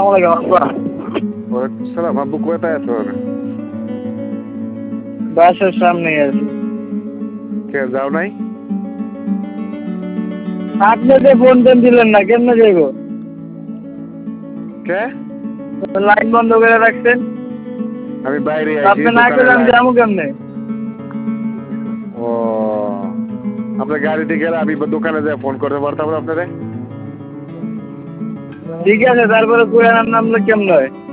আসসালামু আলাইকুম আব্বা। ওয়ালাইকুম সালাম। আব্বু কোথায় আছো? বাসার সামনেই আছি। কে যাও নাই? আপনি যে ফোন টোন দিলেন না, কেমনে যাইব? কে? লাইন বন্ধ করে রাখছেন। আমি বাইরে আইছি, আপনি না দোকানে গেলে আমি লাইন। যাবো কেমনে? ও, আপনার গাড়িতে গেলে আমি দোকানে যাই ফোন করতে পারতাম না আপনারে। ঠিক আছে, তারপরে কুড়ানোর নামলে কেমন হয়?